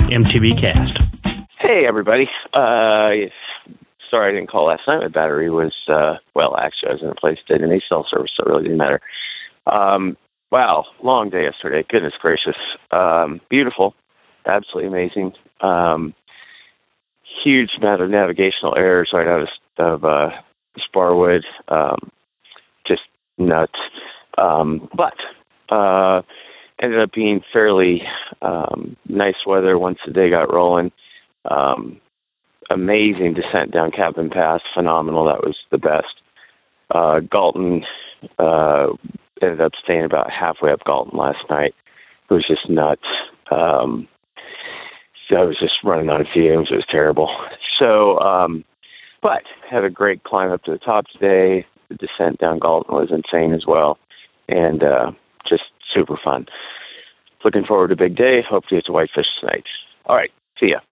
MTB Cast. Hey, everybody. Sorry I didn't call last night. My battery was, actually, I was in a place that didn't need cell service, so it really didn't matter. Wow, long day yesterday. Goodness gracious. Beautiful. Absolutely amazing. Huge amount of navigational errors right out of Sparwood. Just nuts. But ended up being fairly nice weather once the day got rolling. Amazing descent down Cabin Pass. Phenomenal. That was the best. Galton ended up staying about halfway up Galton last night. It was just nuts. So I was just running on fumes. It was terrible. So, but had a great climb up to the top today. The descent down Galton was insane as well. And just super fun. Looking forward to a big day. Hopefully it's a whitefish tonight. All right. See ya.